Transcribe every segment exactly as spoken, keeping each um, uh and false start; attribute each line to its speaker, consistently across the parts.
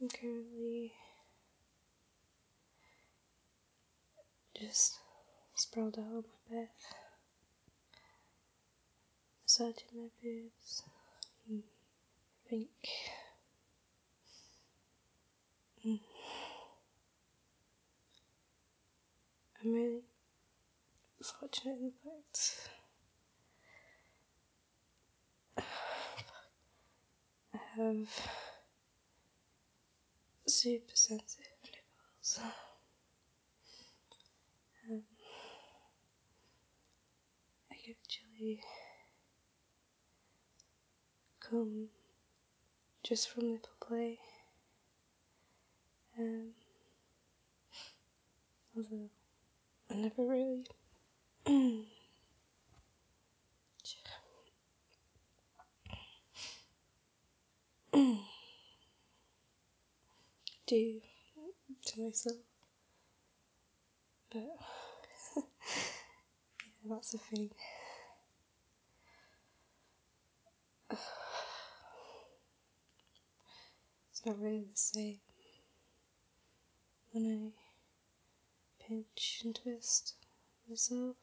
Speaker 1: I'm currently just sprawled out on my bed, massaging my boobs. I think mm, I'm really fortunate in the fact I have super sensitive nipples. Um, I can actually come just from nipple play. Um, although I never really do to myself, but yeah, that's a thing. It's not really the same when I pinch and twist myself.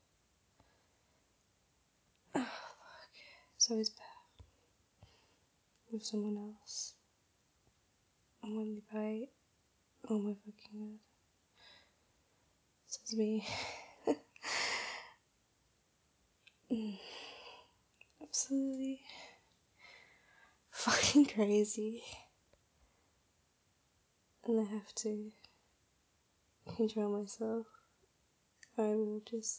Speaker 1: Oh, fuck. It's always better with someone else. And when they bite, oh my fucking god. Says me. mm. Absolutely fucking crazy. And I have to control myself. I will just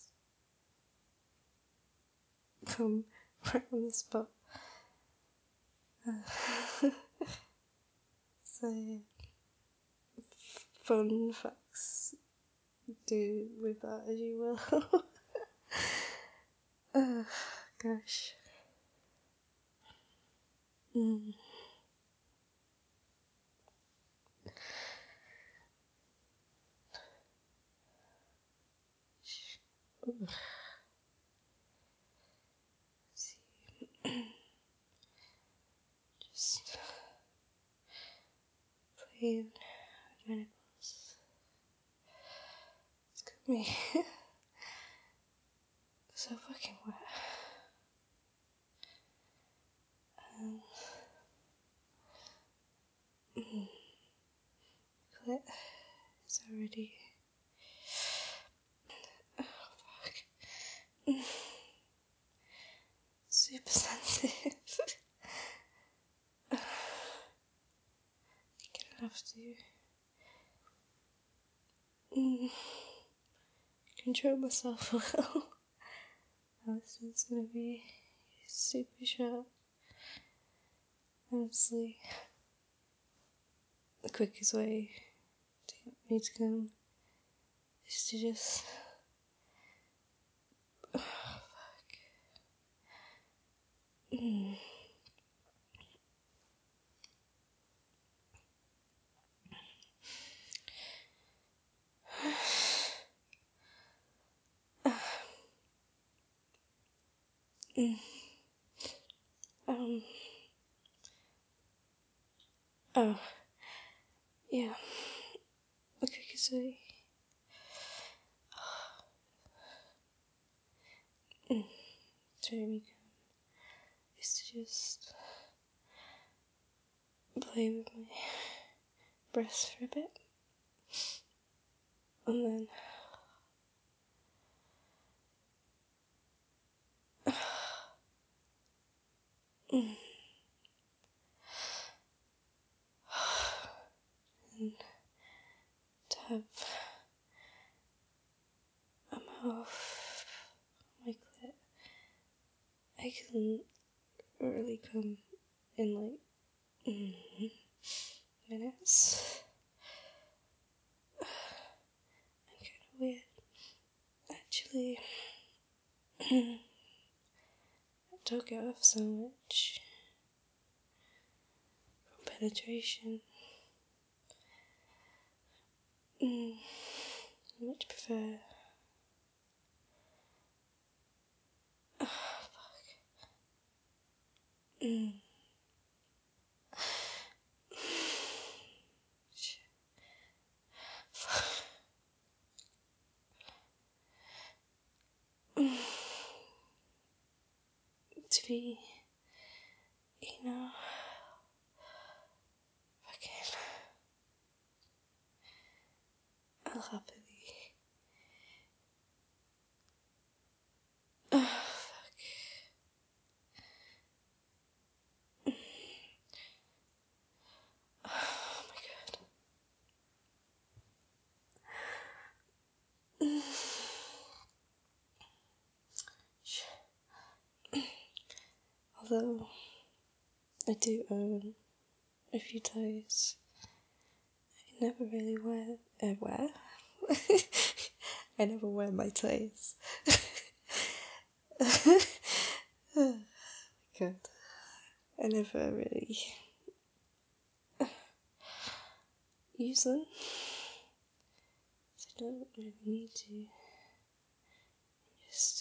Speaker 1: come right on the spot. Uh, so, fun facts. Do with that as you will. Oh, gosh. Mm. Ugh. See. Just playing with my nipples. It's got me so fucking wet. Um, mm, clit is already. Oh fuck. Mm, super sensitive. I'm gonna have to mm, control myself a little. This is gonna be super short. Honestly, the quickest way to get me to come is to just. Oh, fuck. Mm. Mm. Um. Oh. Yeah. The quickest way. Mm. To make me come is to just play with my breasts for a bit. And then. Mm. And to have a mouth, my clit, I can really come in like mm, minutes. I'm kind of weird. Actually, I don't get off so much from penetration. Mm, I much prefer. Oh, fuck. Mm. be, you know, fucking, I'll happily. Oh, fuck. Oh my god. Although I do own a few toys, I never really wear. Uh, wear? I never wear my toys. Oh god. I never really use them. So I don't really need to. Just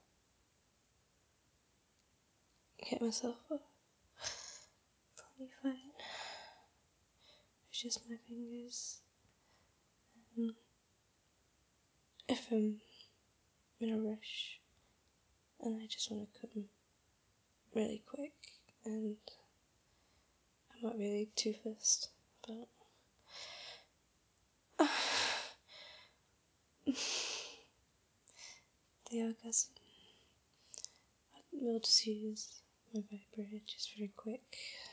Speaker 1: get myself up. Probably fine. It's just my fingers. Um, if I'm in a rush and I just want to cut them really quick, and I'm not really too fussed about the orgasm, we'll just use my vibrator just very quick.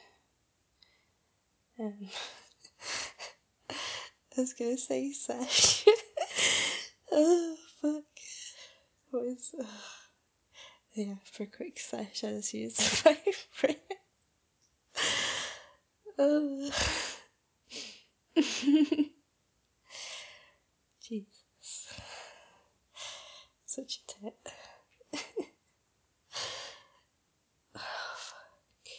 Speaker 1: Um, I was gonna say sesh. Oh fuck. What is. Oh. Yeah, for a quick sesh, I just use the vibrator. Oh. Jesus. Such a tit. Oh, fuck.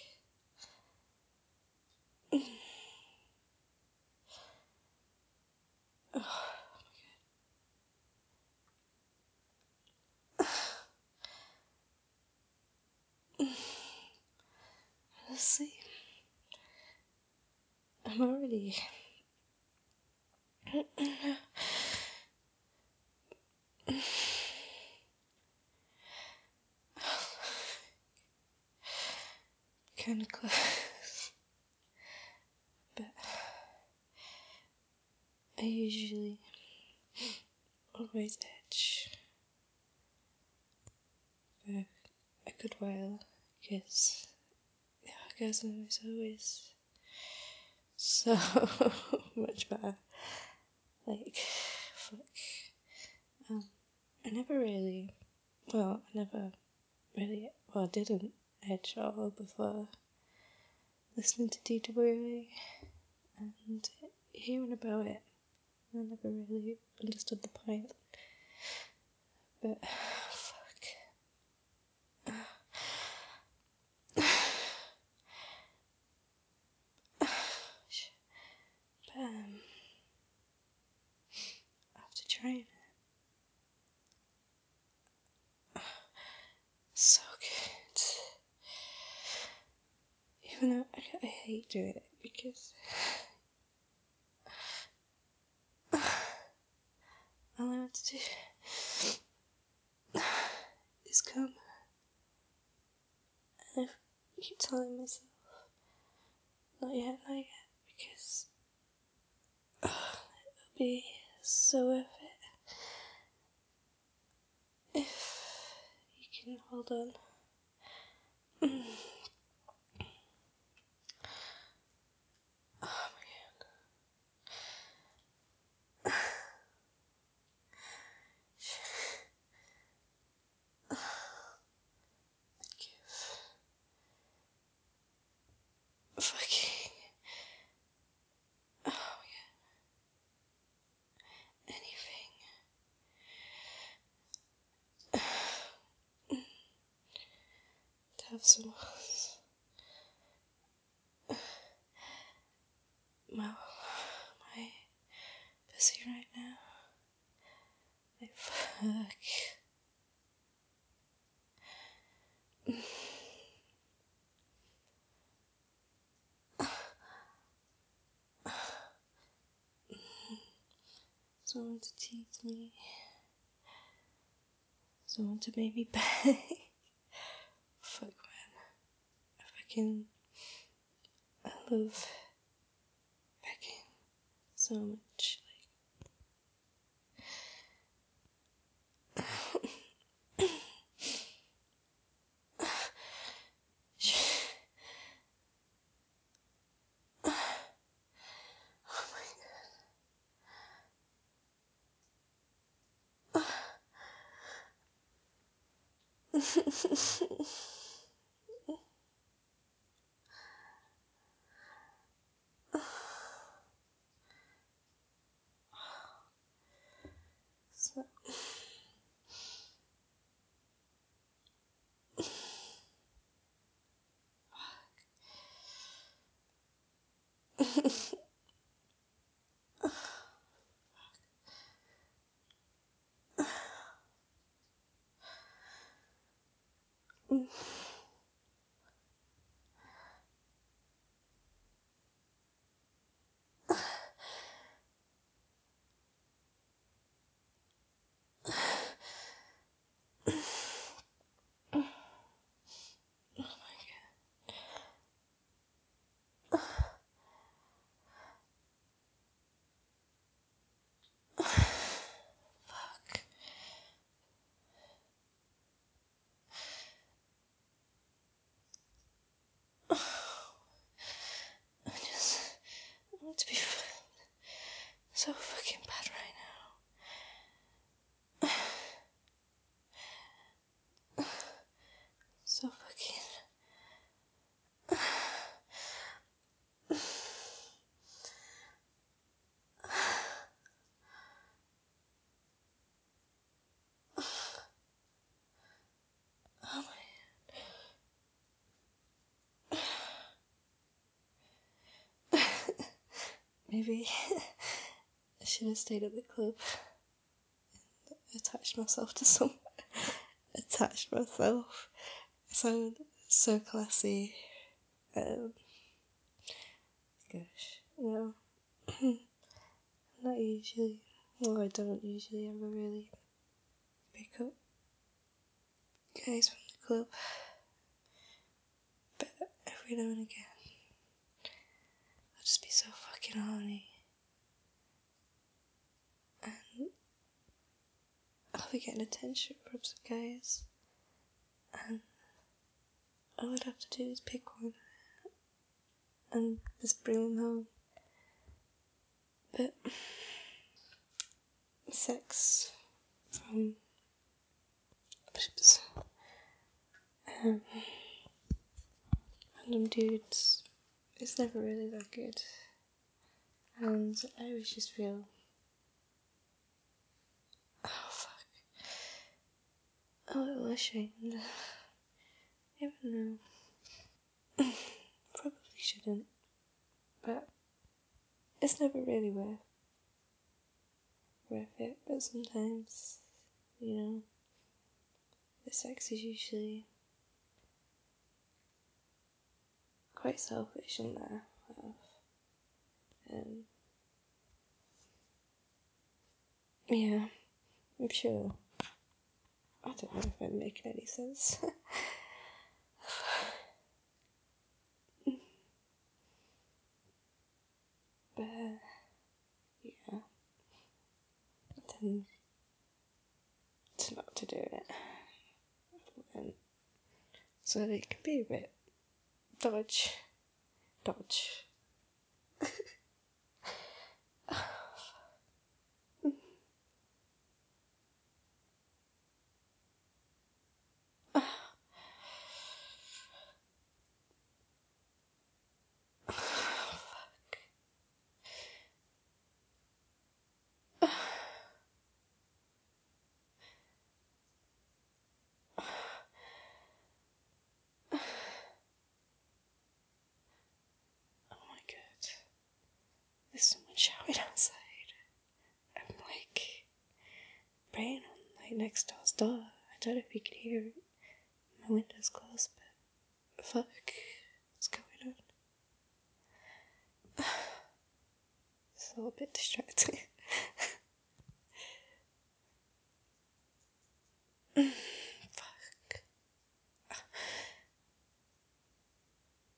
Speaker 1: Oh. Honestly, I'm already kind of close, but I usually always itch for a good while because the orgasm is always so much better. Like, fuck. Um, I never really, well, I never really, well, I didn't edge at all before listening to D W A and hearing about it. I never really understood the point. But, fuck. But, um, after trying it, so good. Even though I, I hate doing it because all I have to do is come, and I keep telling myself, not yet, not yet, because oh, it'll be so worth it if you can hold on. Oh my god. I'd give fucking, oh my god, anything to have someone mouth my pussy right now. Like, fuck. Someone to tease me. Someone to make me beg. Fuck, fucking, I love packing so much. Like, oh my god. So, I just I want to be so fucking bad right now. So fucking. Oh my. Maybe I should have stayed at the club and attached myself to some. Attached myself. Sound so classy. Um, gosh, no. Not usually. Well, I don't usually ever really pick up guys from the club. But every now and again, I'll just be so fucking horny. And I'll be getting attention from some guys. And all I'd have to do is pick one and just bring them home. But sex from um, random dudes is never really that good. And I always just feel, oh fuck, a little ashamed. Even though probably shouldn't, but it's never really worth worth it. But sometimes, you know, the sex is usually quite selfish in there. Um, yeah, I'm sure. I don't know if I'm making any sense. But yeah, then to not to do it, and so it can be a bit dodge, dodge. Oh my god, there's someone shouting outside. I'm like praying on like next door's door. I don't know if you can hear it. My window's closed, but fuck, what's going on? It's all a bit distracting. Fuck.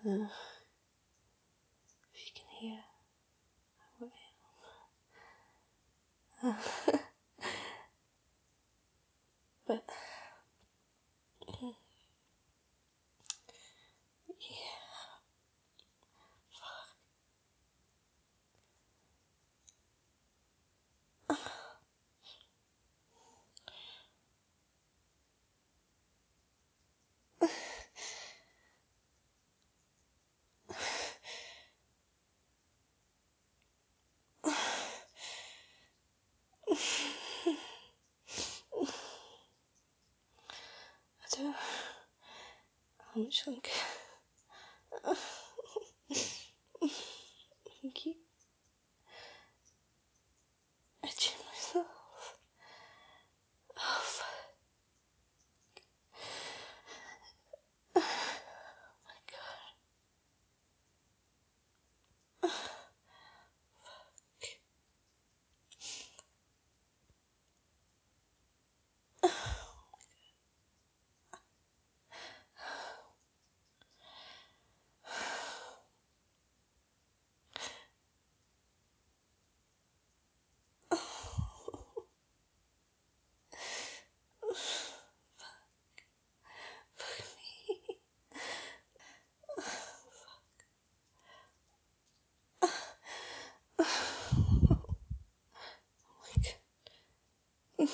Speaker 1: Uh, if you can hear what I am. Uh, but yeah. I don't know how much longer I can keep edging myself. Oh, fuck. Oh my god. Fuck me. Oh my god.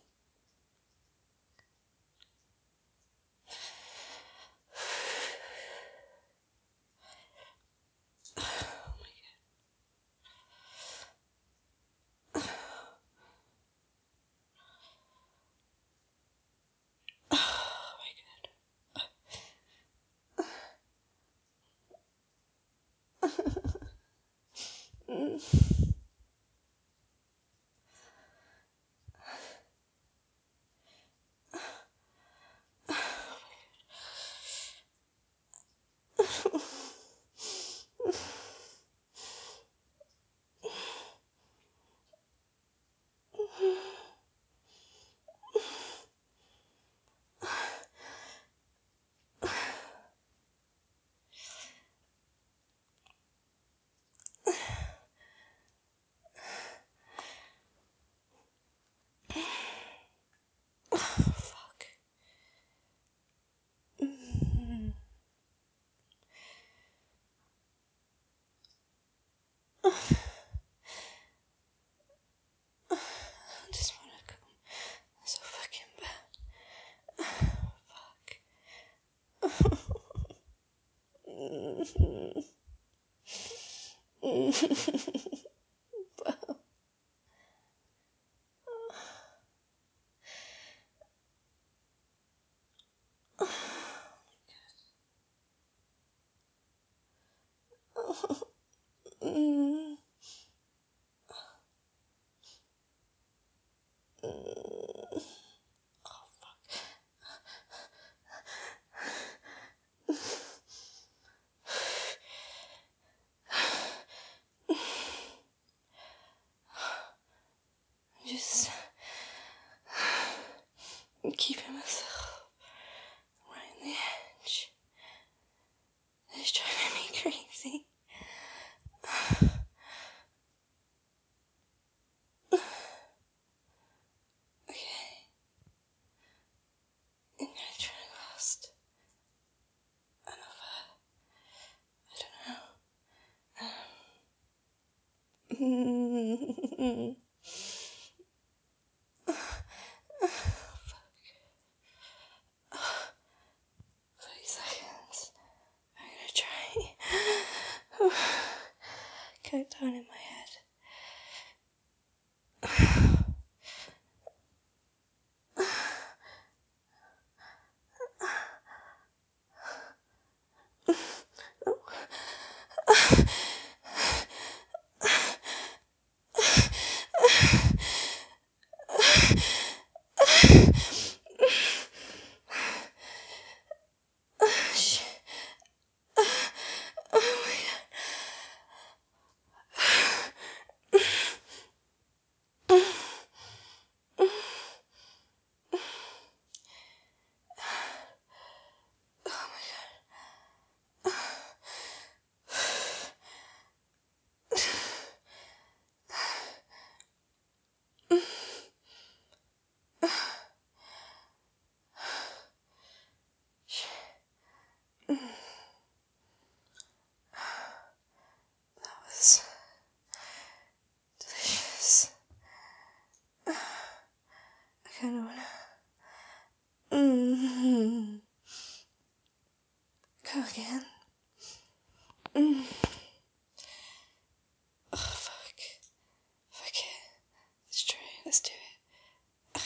Speaker 1: Oh my god. Fuck. Mm. I just wanna come. So fucking bad. Fuck. Mm. Mm. Oh fuck. I'm just keeping myself right on the edge. It's driving me crazy. Okay. I'm gonna try and last another, I don't know, um, thirty seconds. I'm gonna try. Countdown in my head. kind of wanna. Mm-hmm. Go again. Mm. Oh, fuck. Fuck it. Let's try. Let's do it.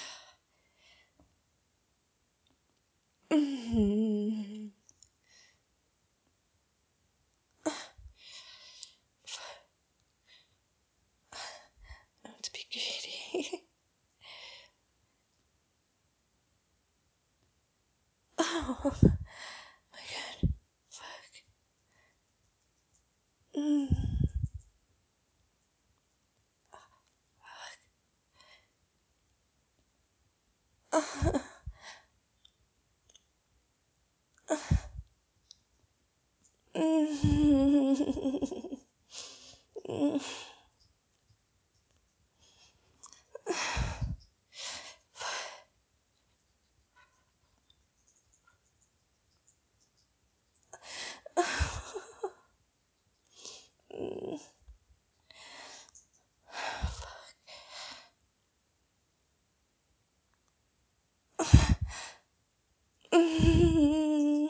Speaker 1: Mm-hmm. I want to be greedy. Oh my god. Fuck. Mm. Uh, uh, mm. Mm. Mm. Mm.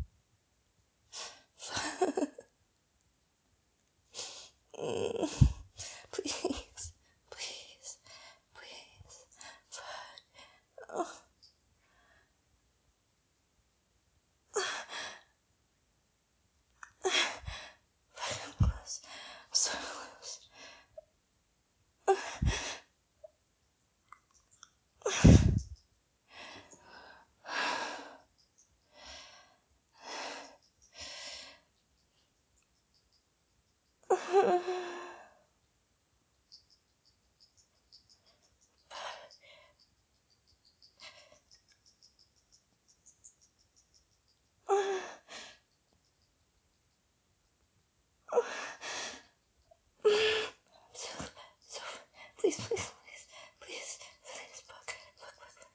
Speaker 1: Mm. Please, please, please. Oh. I'm close. I'm so close. So, so, please, please, please, please, please, book, book, book.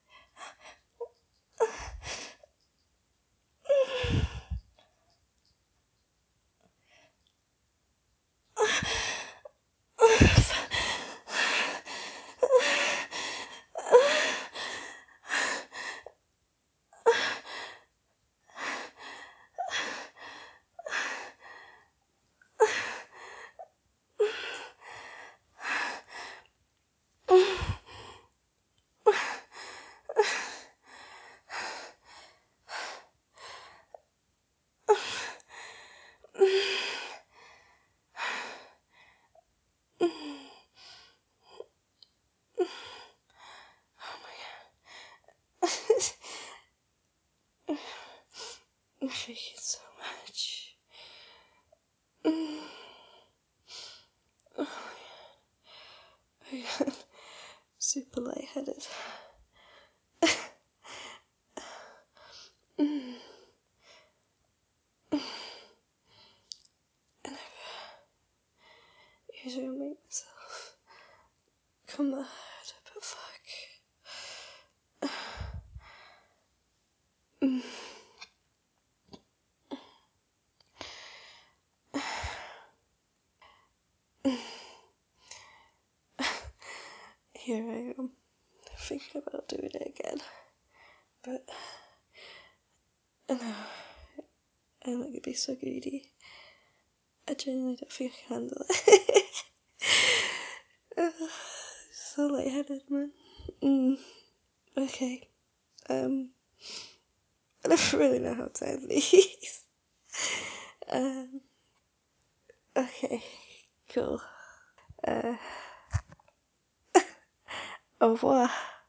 Speaker 1: I'm shaking so much. Mm. Oh my god. Super lightheaded. Mm. And I've usually make myself come mad, but fuck. Mm. Here I am, thinking about doing it again. But I know I'm not gonna be so greedy. I genuinely don't think I can handle it. So lightheaded, man. Mm. Okay. Um, I don't really know how to end these. um, okay, cool. Uh, au revoir.